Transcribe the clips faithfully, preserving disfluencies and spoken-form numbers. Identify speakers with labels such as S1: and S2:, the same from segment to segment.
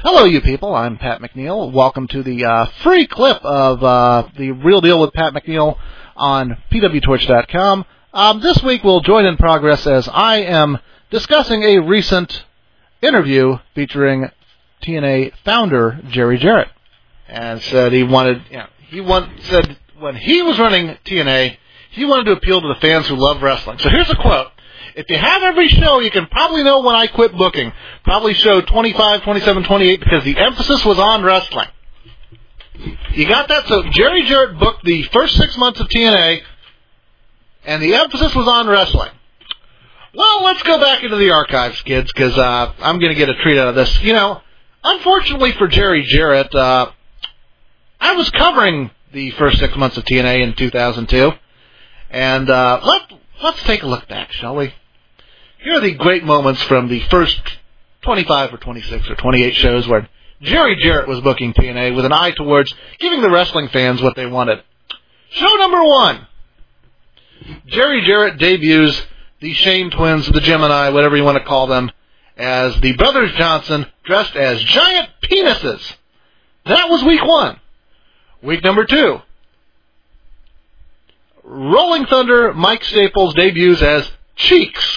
S1: Hello, you people. I'm Pat McNeil. Welcome to the uh, free clip of uh, the Real Deal with Pat McNeil on P W Torch dot com. Um, this week we'll join in progress as I am discussing a recent interview featuring T N A founder Jerry Jarrett, and said he wanted, you know, he want, said when he was running T N A, he wanted to appeal to the fans who love wrestling. So here's a quote. If you have every show, you can probably know when I quit booking. Probably show twenty-five, twenty-seven, twenty-eight, because the emphasis was on wrestling. You got that? So Jerry Jarrett booked the first six months of T N A, and the emphasis was on wrestling. Well, let's go back into the archives, kids, because uh, I'm going to get a treat out of this. You know, unfortunately for Jerry Jarrett, uh, I was covering the first six months of T N A in two thousand two, and uh, let, let's take a look back, shall we? Here are the great moments from the first twenty-five or twenty-six or twenty-eight shows where Jerry Jarrett was booking T N A with an eye towards giving the wrestling fans what they wanted. Show number one. Jerry Jarrett debuts the Shane Twins, the Gemini, whatever you want to call them, as the Brothers Johnson dressed as giant penises. That was week one. Week number two. Rolling Thunder Mike Staples debuts as Cheeks,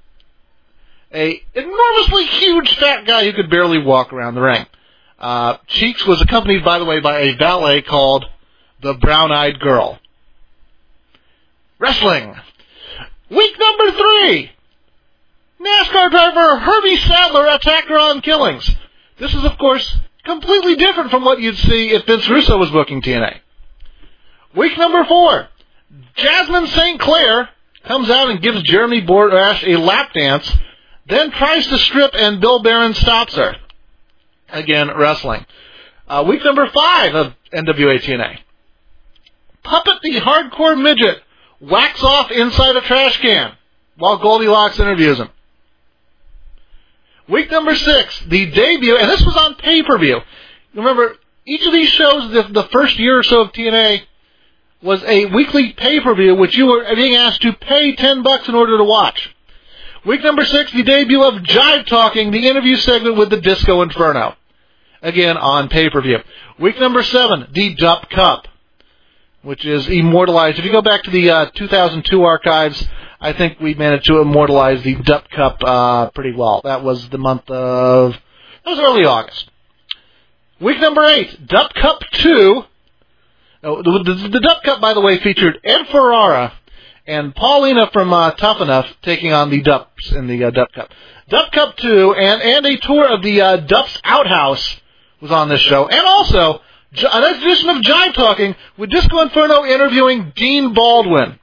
S1: a enormously huge fat guy who could barely walk around the ring. Uh, Cheeks was accompanied, by the way, by a valet called the Brown-Eyed Girl. Wrestling. Week number three. NASCAR driver Herbie Sadler attacked Ron Killings. This is, of course, completely different from what you'd see if Vince Russo was booking T N A. Week number four. Jasmine Saint Clair comes out and gives Jeremy Borash a lap dance, then tries to strip and Bill Barron stops her. Again, wrestling. Uh, week number five of N W A T N A. Puppet the Hardcore Midget whacks off inside a trash can while Goldilocks interviews him. Week number six, the debut, and this was on pay-per-view. Remember, each of these shows, the, the first year or so of T N A, was a weekly pay-per-view, which you were being asked to pay ten bucks in order to watch. Week number six, the debut of Jive Talking, the interview segment with the Disco Inferno. Again, on pay-per-view. Week number seven, the D U P Cup, which is immortalized. If you go back to the uh, two thousand two archives, I think we managed to immortalize the D U P Cup uh, pretty well. That was the month of... That was early August. Week number eight, D U P Cup two. Oh, the, the, the D U P Cup, by the way, featured Ed Ferrara and Paulina from uh, Tough Enough taking on the D U Ps in the uh, D U P Cup. D U P Cup two and, and a tour of the uh, D U Ps Outhouse was on this show. And also, an edition of Jive Talking with Disco Inferno interviewing Dean Baldwin.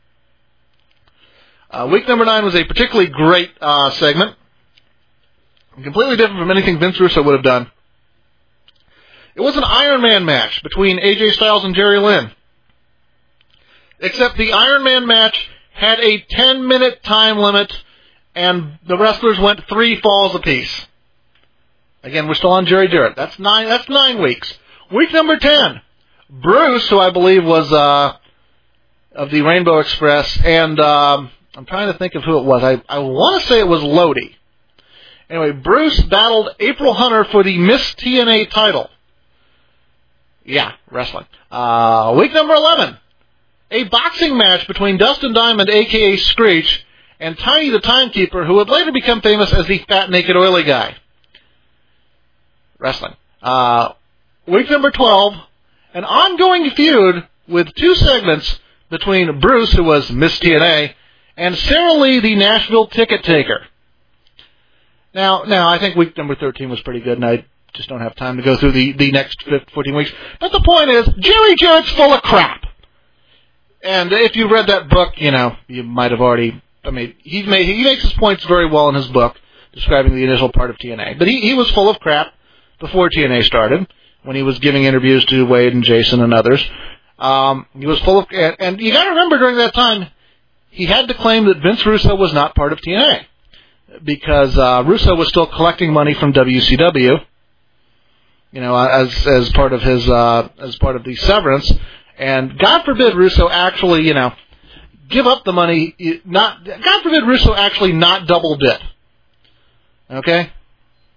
S1: Uh, week number nine was a particularly great uh, segment. Completely different from anything Vince Russo would have done. It was an Iron Man match between A J Styles and Jerry Lynn. Except the Iron Man match had a ten-minute time limit, and the wrestlers went three falls apiece. Again, we're still on Jerry Jarrett. That's nine. That's nine weeks. Week number ten, Bruce, who I believe was uh, of the Rainbow Express, and um, I'm trying to think of who it was. I, I want to say it was Lodi. Anyway, Bruce battled April Hunter for the Miss T N A title. Yeah, wrestling. Uh, week number eleven, a boxing match between Dustin Diamond, a k a. Screech, and Tiny the Timekeeper, who would later become famous as the Fat Naked Oily Guy. Wrestling. Uh, week number twelve, an ongoing feud with two segments between Bruce, who was Miss T N A, and Sarah Lee, the Nashville Ticket Taker. Now, now I think week number thirteen was pretty good, and I just don't have time to go through the, the next fourteen weeks. But the point is, Jerry Jarrett's full of crap. And if you read that book, you know, you might have already, I mean, he's made, he makes his points very well in his book, describing the initial part of T N A. But he, he was full of crap before T N A started, when he was giving interviews to Wade and Jason and others. Um, he was full of, and, and you got to remember during that time, he had to claim that Vince Russo was not part of T N A, because uh, Russo was still collecting money from W C W, you know, as as part of his uh, as part of the severance, and God forbid Russo actually, you know, give up the money. Not God forbid Russo actually not double dip. Okay.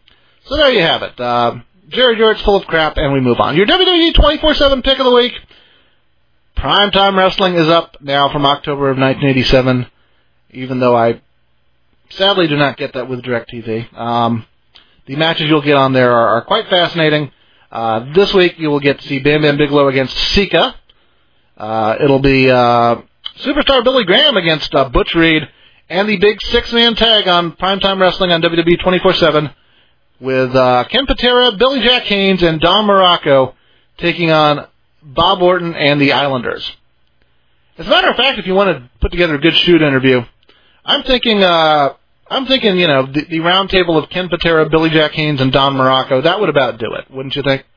S1: So there you have it. Uh, Jerry Jarrett's full of crap, and we move on. Your W W E twenty-four seven pick of the week. Primetime Wrestling is up now from October of nineteen eighty-seven, even though I sadly do not get that with DirecTV. Um, the matches you'll get on there are, are quite fascinating. Uh, this week you will get to see Bam Bam Bigelow against Sika. Uh, it'll be uh, Superstar Billy Graham against uh, Butch Reed, and the big six-man tag on Primetime Wrestling on W W E twenty-four seven with uh, Ken Patera, Billy Jack Haynes, and Don Morocco taking on Bob Orton and the Islanders. As a matter of fact, if you want to put together a good shoot interview, I'm thinking, uh, I'm thinking, you know, the, the round table of Ken Patera, Billy Jack Haynes, and Don Morocco, that would about do it, wouldn't you think?